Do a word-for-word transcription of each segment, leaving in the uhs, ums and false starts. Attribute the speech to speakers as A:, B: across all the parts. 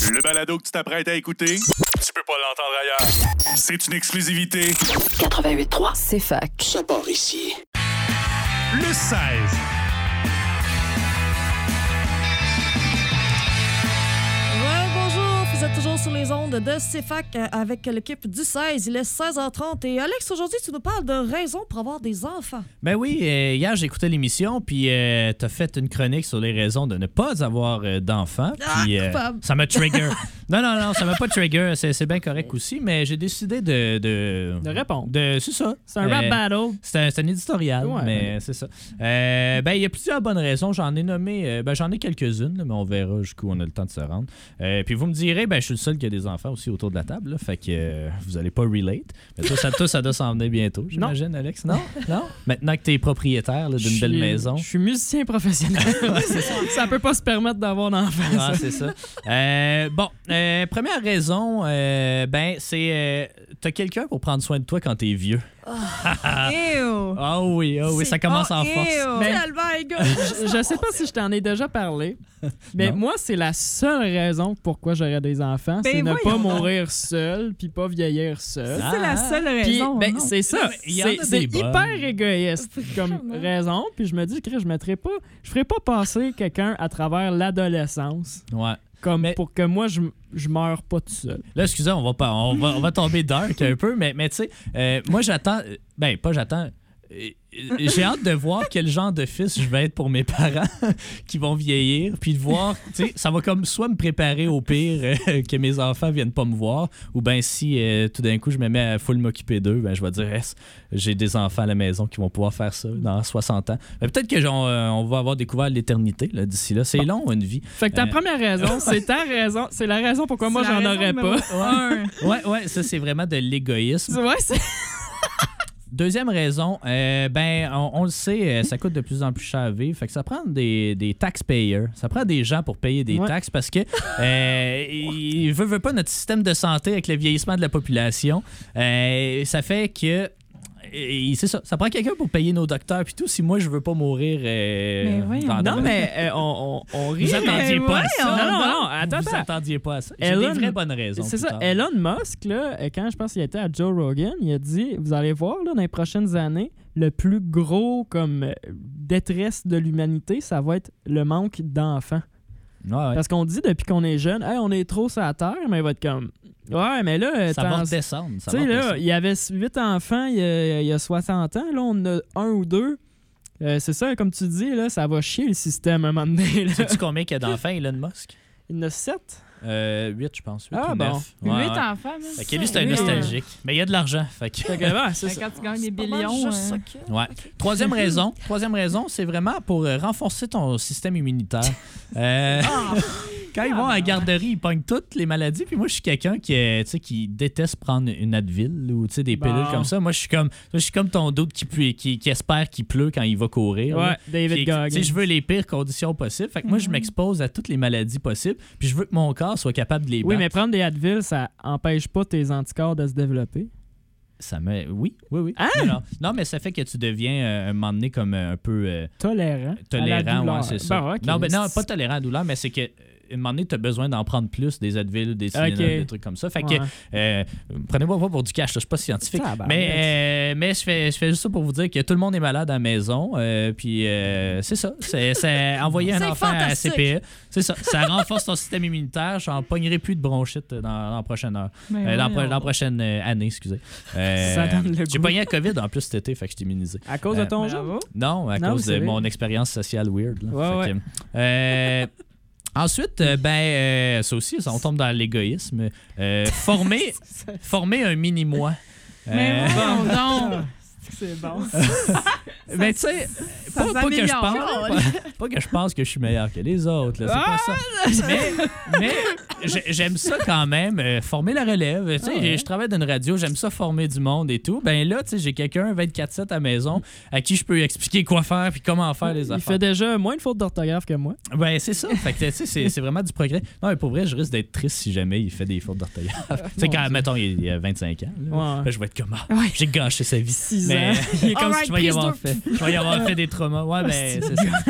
A: Le balado que tu t'apprêtes à écouter, tu peux pas l'entendre ailleurs. C'est une exclusivité.
B: quatre-vingt-huit point trois,
C: c'est fac.
B: Ça part ici.
A: Le seize.
D: Bonjour, vous êtes toujours sur les ondes de C F A C avec l'équipe du seize. Il est seize heures trente et Alex, aujourd'hui, tu nous parles de raisons pour avoir des enfants.
E: Ben oui, euh, hier, j'écoutais l'émission, puis euh, t'as fait une chronique sur les raisons de ne pas avoir euh, d'enfants. Puis euh,
D: Ah,
E: ça m'a trigger. non, non, non, ça m'a pas trigger. C'est, c'est bien correct aussi, mais j'ai décidé de... De,
F: de répondre.
E: De, c'est ça.
F: C'est un rap
E: euh,
F: battle.
E: C'est un, c'est un éditorial,
F: ouais,
E: mais
F: ouais.
E: c'est ça. Euh, ben, il y a plusieurs bonnes raisons. J'en ai nommé... Euh, ben, j'en ai quelques-unes, là, mais on verra jusqu'où on a le temps de se rendre. Euh, puis vous me direz, ben, je suis le seul qui a des enfants aussi autour de la table, là, fait que euh, vous allez pas relate. Mais toi, ça, toi, ça doit s'en venir bientôt, j'imagine, non. Alex? Non? Non? Maintenant que t'es propriétaire là, d'une
F: J'suis,
E: belle maison.
F: Je suis musicien professionnel.
E: Ouais, c'est ça.
F: Ça peut pas se permettre d'avoir d'enfants.
E: Ah,
F: ça.
E: c'est ça. Euh, bon, euh, première raison, euh, ben, c'est... Euh, t'as quelqu'un pour prendre soin de toi quand t'es vieux.
D: Ah
E: oh, oui, oh oui, ça commence en force.
F: Mais, je, je sais pas si je t'en ai déjà parlé, mais non. Moi, c'est la seule raison pourquoi j'aurais des enfants, ben c'est ne pas mourir seul puis pas vieillir seul.
D: Ah, c'est la seule raison.
F: Puis, ben, c'est ça. C'est, c'est hyper égoïste comme
D: Comment?
F: raison. Puis je me dis que je mettrais pas, je ferais pas passer quelqu'un à travers l'adolescence.
E: Ouais.
F: Comme
E: mais,
F: pour que moi, je, je meure pas tout seul.
E: Là, excusez, on va, pas, on va, on va tomber dark un peu, mais, mais tu sais, euh, moi, j'attends... Ben, pas j'attends... Euh, j'ai hâte de voir quel genre de fils je vais être pour mes parents qui vont vieillir, puis de voir, tu sais, ça va comme soit me préparer au pire euh, que mes enfants viennent pas me voir, ou bien si euh, tout d'un coup je me mets à full m'occuper d'eux, ben je vais dire, yes, j'ai des enfants à la maison qui vont pouvoir faire ça dans soixante ans. Mais peut-être que genre, euh, on va avoir découvert l'éternité là, d'ici là. C'est bon. Long, une vie.
F: Fait que ta euh... première raison, c'est ta raison, c'est la raison pourquoi c'est moi j'en aurais pas.
E: Ouais. ouais, ouais, ça c'est vraiment de l'égoïsme.
F: Ouais, c'est...
E: Deuxième raison, euh, ben on, on le sait, ça coûte de plus en plus cher à vivre. Fait que ça prend des, des taxpayers. Ça prend des gens pour payer des ouais. taxes parce que euh, il veut, veut pas notre système de santé avec le vieillissement de la population. Euh, ça fait que Et c'est ça, ça prend quelqu'un pour payer nos docteurs puis tout. Si moi je veux pas mourir, euh,
F: mais oui,
E: dans
F: non mais euh, on, on, on rit.
E: Vous attendiez pas
F: ouais,
E: à ça.
F: Non non non, attends,
E: vous
F: attends.
E: attendiez pas à ça. J'ai
F: Elon,
E: des vraies bonnes raisons.
F: C'est ça.
E: Tard.
F: Elon Musk là, quand je pense qu'il était à Joe Rogan, il a dit, vous allez voir là dans les prochaines années, le plus gros comme détresse de l'humanité, ça va être le manque d'enfants.
E: Ouais, ouais.
F: Parce qu'on dit depuis qu'on est jeune, hey, on est trop sur la terre, mais il va être comme ouais, mais là
E: ça va redescendre.
F: Tu sais là, il y avait huit enfants il y, a, il y a soixante ans, là on a un ou deux. Euh, c'est ça, comme tu dis, là, ça va chier le système à un moment donné.
E: Sais-tu combien il y a d'enfants, Elon Musk?
F: Il y en a sept.
E: Euh, huit, je pense. huit
F: ah,
E: ou
F: bon.
E: neuf.
G: huit
E: Ouais, ouais.
G: enfants, même.
E: Fait que lui, c'est un nostalgique. Mais il y a de l'argent. Fait que...
F: Fait que, ouais, c'est
G: fait
F: ça.
G: quand tu gagnes des billions.
D: Euh...
E: Ouais. Troisième raison, troisième raison, c'est vraiment pour euh, renforcer ton système immunitaire. Euh...
D: Ah.
E: Quand ils vont à la garderie, ils pognent toutes les maladies. Puis moi, je suis quelqu'un qui, euh, qui déteste prendre une Advil ou des pilules bon. Comme ça. Moi, je suis comme, je suis comme ton doute qui, qui, qui espère qu'il pleut quand il va courir.
F: Ouais,
E: là.
F: David Goggins.
E: Je veux les pires conditions possibles. Fait que moi, je m'expose à toutes les maladies possibles. Puis je veux que mon corps soit capable de les battre.
F: Oui, mais prendre des Advil, ça empêche pas tes anticorps de se développer.
E: Ça me... Oui, oui, oui.
F: Hein?
E: Non, non. non, mais ça fait que tu deviens euh, un moment donné comme euh, un peu... Euh,
F: tolérant.
E: Tolérant, ouais, c'est ça.
F: Ben, okay.
E: Non, mais non, pas tolérant à la douleur, mais c'est que un moment donné, tu as besoin d'en prendre plus, des Advil, des Tylenol, okay. Des trucs comme ça. Fait que, ouais. euh, prenez-moi pas pour du cash, je suis pas scientifique. Ah, ben, mais euh, mais je fais, je fais juste ça pour vous dire que tout le monde est malade à la maison. Euh, puis euh, c'est ça. C'est, c'est envoyer un
D: c'est
E: enfant
D: fantastique.
E: à C P E. C'est ça. Ça renforce ton système immunitaire. J'en pognerai plus de bronchite dans, dans la prochaine heure. Euh, dans, dans la prochaine année, excusez. Euh,
F: ça donne le
E: j'ai pogné la COVID en plus cet été, fait que je t'ai immunisé.
F: À cause de ton jeu?
E: Non, à
F: non,
E: cause de mon expérience sociale weird. Là.
F: Ouais,
E: fait
F: ouais.
E: Que, euh, Ensuite, euh, ben, euh, ça aussi, ça, on tombe dans l'égoïsme. Euh, former, former un mini-moi.
G: Mais
E: euh,
G: bon, non!
F: C'est bon.
E: Mais tu sais, pas, pas, que je pense, pas, pas que je pense que je suis meilleur que les autres. Là, c'est ah! pas ça. Mais, mais j'aime ça quand même, euh, former la relève. Tu sais, ah ouais. Je travaille dans une radio, j'aime ça former du monde et tout. Ben là, tu sais, j'ai quelqu'un vingt-quatre sept à la maison à qui je peux expliquer quoi faire puis comment faire les
F: Il
E: affaires.
F: Il fait déjà moins de fautes d'orthographe que moi.
E: Ben c'est ça. Fait que tu sais, c'est, c'est vraiment du progrès. Non, mais pour vrai, je risque d'être triste si jamais il fait des fautes d'orthographe. Tu sais, quand, mettons, il y a vingt-cinq ans, là,
F: ouais.
E: ben, je vais être comme ah,
F: ouais.
E: j'ai gâché sa vie.
F: six
E: mais
F: ans.
E: Il est comme
F: right,
E: si je vais y avoir fait. Je vais y avoir fait des traumas. Ouais, ben c'est ça.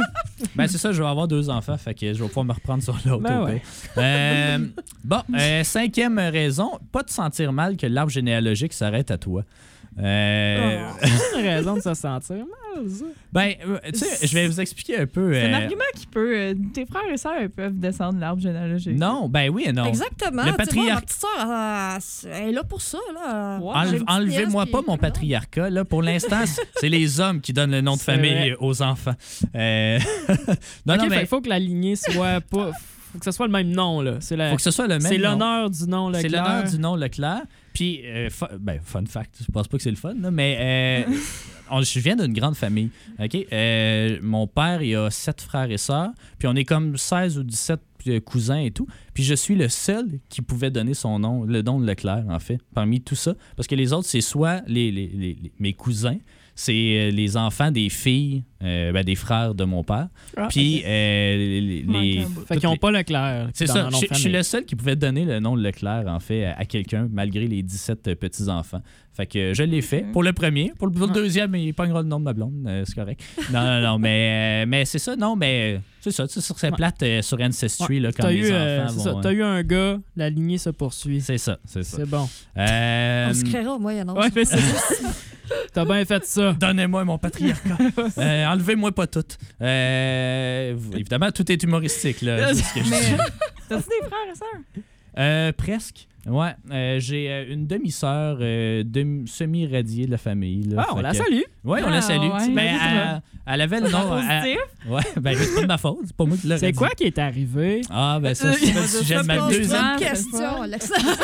E: Ben, c'est ça, je vais avoir deux enfants, fait que je vais pouvoir me reprendre sur l'autre.
F: Ben
E: au
F: ouais.
E: pire. Euh, bon, euh, cinquième raison, pas te sentir mal que l'arbre généalogique s'arrête à toi. Euh,
F: Oh, c'est une raison de se sentir mal, ça.
E: Ben, euh, tu sais, je vais vous expliquer un peu.
G: C'est un
E: euh,
G: argument qui peut. euh, tes frères et sœurs ils peuvent descendre l'arbre généalogique.
E: Non, ben oui et non.
D: Exactement.
E: Le
D: Tu sais, moi,
E: patriarcat-
D: ma petite sœur, elle, elle est là pour ça. Là.
G: Ouais.
E: Enle-
D: J'ai une petite
E: Enlevez-moi
D: nièce,
E: pas
D: puis-
E: mon patriarcat. Là. Pour l'instant, c- c'est les hommes qui donnent le nom de
F: C'est
E: famille
F: vrai.
E: aux enfants. Euh, non,
F: Ok,
E: non,
F: fait
E: mais
F: il faut que la lignée soit pas. Faut que ce soit le même nom, là. C'est la...
E: faut que ce soit le même
F: C'est
E: nom.
F: l'honneur du nom Leclerc.
E: C'est l'honneur du nom Leclerc. Puis, euh, fu- ben, fun fact, je pense pas que c'est le fun, là, mais euh, on- je viens d'une grande famille. OK? Euh, mon père, il a sept frères et sœurs, puis on est comme seize ou dix-sept euh, cousins et tout. Puis je suis le seul qui pouvait donner son nom, le nom de Leclerc, en fait, parmi tout ça. Parce que les autres, c'est soit les, les- les- les- mes cousins, c'est euh, les enfants des filles, euh, ben, des frères de mon père.
F: Ah,
E: Puis, euh, les. les-
G: Manque
E: les-
G: un bout.
F: Fait qu'ils n'ont pas Leclerc.
E: c'est
F: dans
E: ça.
F: leur nom
E: Je,
F: de
E: je suis
F: famille.
E: le seul qui pouvait donner le nom de Leclerc, en fait, à, à quelqu'un, malgré les dix-sept euh, petits-enfants. Fait que euh, je l'ai fait pour le premier. Pour le, pour le deuxième, il pognera le nom de ma blonde. euh, c'est correct. Non, non, non. Mais, euh, mais c'est ça. Non, mais euh, c'est ça. Tu sais, sur cette
F: Ouais.
E: plate euh, sur Ancestry,
F: Ouais.
E: là, quand
F: T'as
E: les
F: eu, euh,
E: enfants
F: c'est ça.
E: vont...
F: T'as
E: euh,
F: eu un gars, la lignée se poursuit.
E: C'est ça, c'est ça.
F: C'est bon.
E: Euh,
D: On se créera au Moyen-Âge.
F: Ouais, mais c'est T'as bien fait ça.
E: Donnez-moi mon patriarcat. Euh, enlevez-moi pas tout. Euh, évidemment, tout est humoristique, là. c'est ce que je dis.
G: Mais t'as-tu des frères et sœurs?
E: Euh, presque. Ouais, euh, j'ai euh, une demi-sœur euh, demi- semi-radiée de la famille. Là,
F: Ah, on
E: Fait
F: la
E: que-
F: salue.
E: Ouais, on
G: Ah,
E: la salue.
G: ouais.
E: Mais
G: Ouais,
E: elle, elle avait le nom. elle-
G: Positif?
E: ouais, ben c'est pas de ma faute, c'est pas moi qui l'ai
F: C'est quoi qui est arrivé?
E: Ah, ben ça, c'est le sujet de ma
D: Pose
E: deuxième.
D: plein de
G: c'est
D: questions,
G: fun.
D: Alexandre.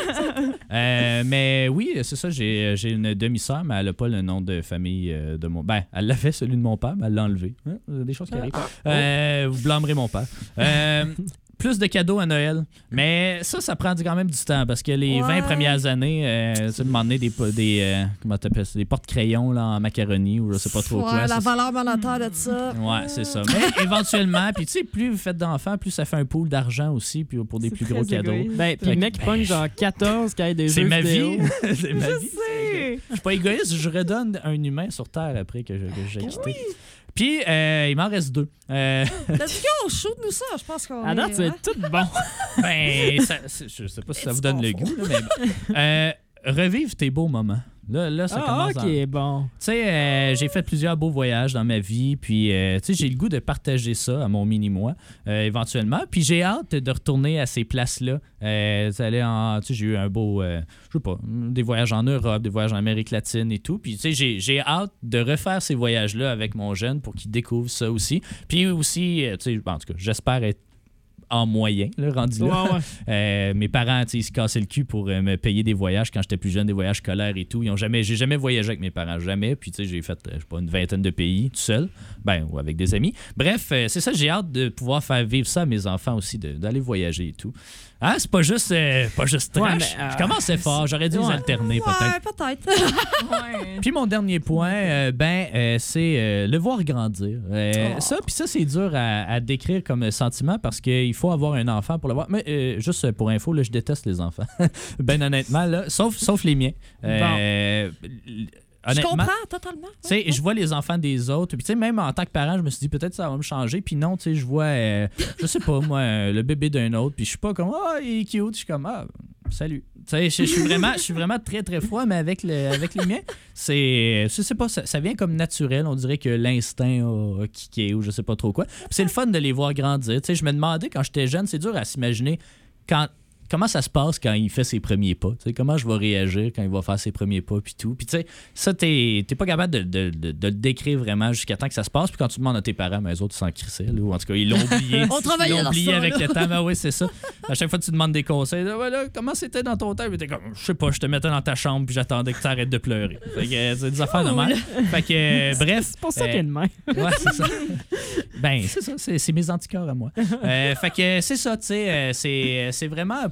E: Euh, mais oui, c'est ça, j'ai, j'ai une demi-sœur, mais elle a pas le nom de famille euh, de mon. Ben, elle l'avait, celui de mon père, mais elle l'a enlevé. Hein, des choses qui arrivent. Euh, vous blâmerez mon père. Euh, Plus de cadeaux à Noël. Mais ça, ça prend quand même du temps parce que les
D: Ouais.
E: vingt premières années, euh, tu sais, demander des, po- des, euh, comment t'appelles ça, des porte-crayons là, en macaroni ou je sais pas trop
D: Ouais,
E: quoi.
D: la
E: ça,
D: valeur monétaire de ça.
E: Ouais, c'est ça. Mais éventuellement, puis tu sais, plus vous faites d'enfants, plus ça fait un pool d'argent aussi puis pour des
G: C'est
E: plus
G: très
E: gros cadeaux.
G: égoïste.
F: Ben, puis
E: Fait
F: le
E: que-
F: mec, il pogne genre quatorze qui a des
E: C'est
F: jeux
E: ma
F: vidéo.
E: vie. C'est ma vie.
G: sais.
E: Je suis pas égoïste, je redonne un humain sur Terre après que, je- que j'ai quitté. Puis, euh, il m'en reste deux. Euh,
D: T'as dit qu'on shoot-nous ça, je pense qu'on
F: À date,
D: est...
F: c'est
D: hein?
F: tout bon.
E: ben, ça, c'est- je sais pas si ça vous donne le goût, là, mais bon. Euh, revive tes beaux moments. Là, là ça
F: Ah,
E: commence. en-
F: ok, bon.
E: Tu sais, euh, j'ai fait plusieurs beaux voyages dans ma vie, puis euh, tu sais, j'ai le goût de partager ça à mon mini-moi, euh, éventuellement. Puis j'ai hâte de retourner à ces places-là. Euh, aller en, tu sais, j'ai eu un beau, euh, je sais pas, des voyages en Europe, des voyages en Amérique latine et tout. Puis tu sais, j'ai, j'ai hâte de refaire ces voyages-là avec mon jeune pour qu'il découvre ça aussi. Puis aussi, euh, tu sais, en tout cas, j'espère être en moyen, là, rendu là.
F: Ouais, ouais.
E: Euh, mes parents, tu sais, ils se cassaient le cul pour euh, me payer des voyages quand j'étais plus jeune, des voyages scolaires et tout. Ils ont jamais, j'ai jamais voyagé avec mes parents, jamais. Puis, tu sais, j'ai fait, euh, je sais pas, une vingtaine de pays tout seul, ben, ou avec des amis. Bref, euh, c'est ça, j'ai hâte de pouvoir faire vivre ça à mes enfants aussi, de- d'aller voyager et tout. Ah, c'est pas juste, euh, pas juste trash.
F: Ouais, mais, euh,
E: je commençais fort, j'aurais dû les
F: ouais.
E: alterner peut-être.
D: Ouais, peut-être.
G: Ouais.
E: Puis mon dernier point, euh, ben, euh, c'est euh, le voir grandir. Euh,
D: Oh.
E: Ça, puis ça, c'est dur à, à décrire comme sentiment parce qu'il faut avoir un enfant pour l'avoir. Mais euh, juste pour info, là, je déteste les enfants. Ben honnêtement, là, sauf, sauf les miens. Euh, l-
D: Je
E: Honnêtement,
D: comprends totalement.
E: tu sais, je vois les enfants des autres. Puis, tu sais, même en tant que parent, je me suis dit peut-être ça va me changer. Puis non, tu sais, je vois, euh, je sais pas, moi, euh, le bébé d'un autre. Puis je suis pas comme, ah, il est cute. Je suis comme, ah, salut. Tu sais, je je suis vraiment, je suis vraiment très, très froid, mais avec, le, avec les miens, c'est, je sais pas, ça, ça vient comme naturel. On dirait que l'instinct a, a kické ou je sais pas trop quoi. Puis c'est le fun de les voir grandir. Tu sais, je me demandais quand j'étais jeune, c'est dur à s'imaginer quand. Comment ça se passe quand il fait ses premiers pas? Tu sais, comment je vais réagir quand il va faire ses premiers pas puis tout. Puis tu sais, ça, t'es, t'es pas capable de, de, de, de le décrire vraiment jusqu'à temps que ça se passe. Puis quand tu demandes à tes parents, mais eux autres, ils s'en crissaient. Là, ou en tout cas, ils l'ont oublié.
D: On travaillait
E: Ils l'ont
D: dans
E: oublié
D: ça,
E: avec
D: là.
E: le temps. Ben oui, c'est ça. À chaque fois que tu demandes des conseils, là, voilà, comment c'était dans ton temps? Puis t'es comme, je sais pas, je te mettais dans ta chambre puis j'attendais que tu arrêtes de pleurer. Fait que euh, c'est des affaires de même. Fait que, euh, bref.
F: C'est pour ça
E: euh,
F: qu'il est de même.
E: Ouais, c'est ça. Ben, c'est ça, c'est, c'est mes anticorps à moi. Euh, fait que c'est ça, tu sais, euh, c'est, c'est vraiment pour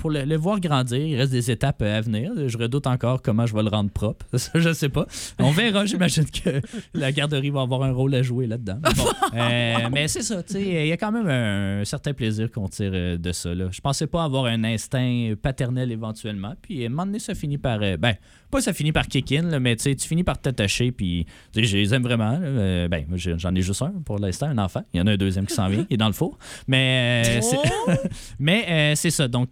E: pour le, le voir grandir, il reste des étapes à venir. Je redoute encore comment je vais le rendre propre. Ça, je sais pas. On verra. J'imagine que la garderie va avoir un rôle à jouer là-dedans. Mais, bon, euh, mais c'est ça. Il y a quand même un, un certain plaisir qu'on tire de ça. Là. Je pensais pas avoir un instinct paternel éventuellement. Puis à un moment donné, ça finit par... Euh, ben, pas ça finit par kick-in, là, mais tu finis par t'attacher. Puis je les aime vraiment. Là. Euh, ben, j'en ai juste un pour l'instant, un enfant. Il y en a un deuxième qui s'en vient. Il est dans le four. Mais euh, c'est, mais, euh, c'est ça. Donc,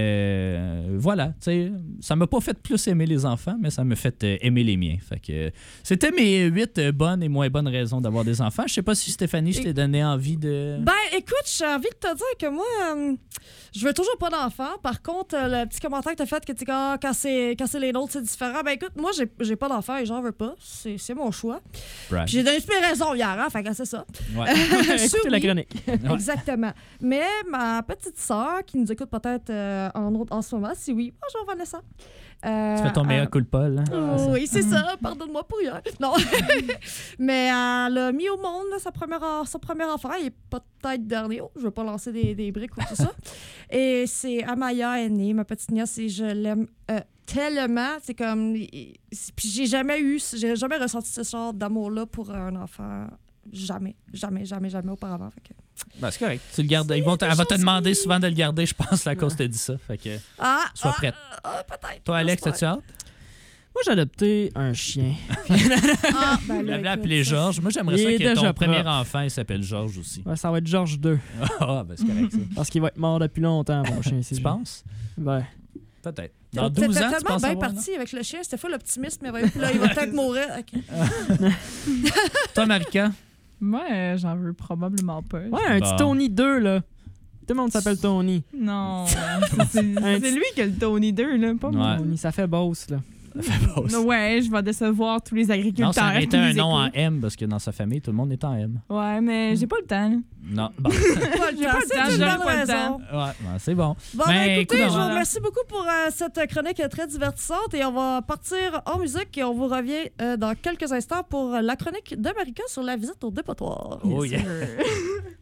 E: euh, voilà. Ça m'a pas fait plus aimer les enfants, mais ça m'a fait euh, aimer les miens. Fait que, euh, c'était mes huit bonnes et moins bonnes raisons d'avoir des enfants. Je sais pas si Stéphanie, je t'ai donné envie de...
D: Ben, écoute, j'ai envie de te dire que moi, euh, je veux toujours pas d'enfants. Par contre, euh, le petit commentaire que t'as fait que tu quand, quand, c'est, quand c'est les nôtres, c'est différent. Ben, écoute, moi, j'ai, j'ai pas d'enfants et j'en veux pas. C'est, c'est mon choix. Right. Puis j'ai donné toutes mes raisons hier, hein, fait que c'est ça.
F: Ouais. Écoutez la chronique.
D: Exactement. Mais ma petite sœur, qui nous écoute peut-être euh, en, en ce moment, si oui, bonjour Vanessa. Euh,
E: tu fais ton meilleur
D: euh,
E: coup de Paul. Hein?
D: Oh, oui, c'est ça. Pardonne-moi pour hier. Non. Mais elle a mis au monde là, sa première, son premier enfant. Il est peut-être dernier. Oh, je ne veux pas lancer des, des briques ou tout ça. Et c'est Amaya aînée, ma petite nièce, et je l'aime euh, tellement. C'est comme... C'est, puis j'ai jamais eu... J'ai jamais ressenti ce genre d'amour-là pour un enfant. Jamais. Jamais, jamais, jamais auparavant. Fait que...
E: Ben, c'est correct. Tu le gardes. Ils vont te, elle va te demander souvent de le garder, je pense, à cause que tu dit ça. Fait que
D: ah,
E: sois
D: ah,
E: prête.
D: Ah, peut-être.
E: Toi, Alex, t'as-tu hâte?
F: Moi, j'ai adopté un chien.
D: Ah, ben
E: Je
D: là,
E: l'avais appelé
D: écoute,
E: Georges. Moi, j'aimerais
F: Il
E: ça
F: est
E: que ton
F: déjà
E: premier
F: propre.
E: enfant, il s'appelle Georges aussi.
F: Ouais, ça va être Georges deux.
E: Ah, ben c'est correct, ça.
F: Parce qu'il va être mort depuis longtemps, mon chien.
E: Tu penses?
F: Ouais.
E: Peut-être.
D: T'es-
E: Dans
D: t'étais
E: douze ans, tu
D: tellement
E: penses
D: bien
E: avoir,
D: parti avec le chien. C'était full optimiste, mais là, il va peut-être mourir. Okay.
E: non? Toi, Marika?
G: Moi, euh, j'en veux probablement pas.
F: Ouais, un
E: Bon.
F: petit Tony deux, là. Tout le monde s'appelle Tony.
G: Non, c'est, c'est
F: Un
G: c'est
F: petit-
G: lui qui a le Tony deux, là, pas moi.
E: Ouais.
F: Tony, ça fait boss, là.
E: Ça fait pas ça.
G: Ouais, je vais décevoir tous les agriculteurs.
E: Non, ça aurait été
G: qui
E: un
G: nous
E: nom en
G: écoutent.
E: M parce que dans sa famille, tout le monde est en M.
G: Ouais, mais j'ai pas le temps. là.
E: Non. Bon.
D: Pas le
G: J'ai
D: temps,
G: pas le
D: c'est
G: temps,
D: une
G: j'aurais
D: bonne
G: pas le
D: raison.
G: temps.
E: Ouais, ben, c'est bon.
D: Bon,
E: Ben,
D: ben, écoutez,
E: écoute,
D: je
E: on
D: vous
E: va-
D: remercie beaucoup pour euh, cette chronique très divertissante et on va partir en musique et on vous revient euh, dans quelques instants pour la chronique de Marika sur la visite au dépotoir.
E: Oh, yeah.
G: Euh,